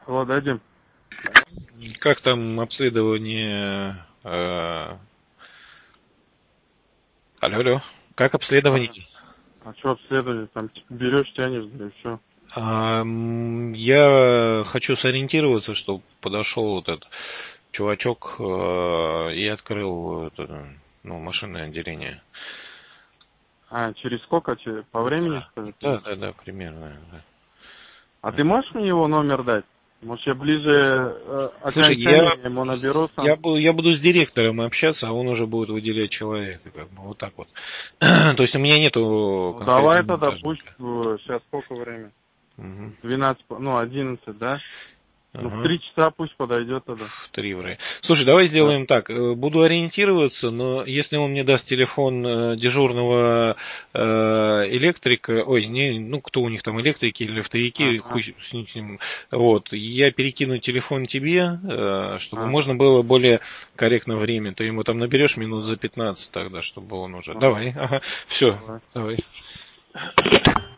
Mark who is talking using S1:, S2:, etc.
S1: Алло, дадим.
S2: Как там обследование? Алло. Как обследование?
S1: А что обследование? Там берешь, тянешь, да и все.
S2: Я хочу сориентироваться, чтобы подошел вот этот чувачок и открыл машинное отделение.
S1: А, через сколько? По времени, что ли?
S2: Да, примерно.
S1: А
S2: Да.
S1: ты можешь мне его номер дать? Может, я ближе
S2: Слушай,
S1: окончания ему наберу сам?
S2: я буду с директором общаться, а он уже будет выделять человека, как бы вот так вот. То есть у меня нету
S1: Ну, давай
S2: конкретного
S1: тогда, пусть,
S2: монтажника.
S1: сейчас сколько время?
S2: Мгм.
S1: 12, ну, 11, да? Ну, в
S2: Ага.
S1: 3 часа пусть подойдет тогда.
S2: В 3 в районе. Слушай, давай
S1: Да.
S2: сделаем так. Буду ориентироваться, но если он мне даст телефон дежурного электрика, ой, не, ну кто у них там, электрики или электрики,
S1: Ага,
S2: хуй с ним, вот, я перекину телефон тебе, чтобы
S1: ага,
S2: можно было более корректно время. Ты ему там наберешь минут за 15 тогда, чтобы он уже.
S1: ага,
S2: Давай, ага, все,
S1: давай.
S2: давай.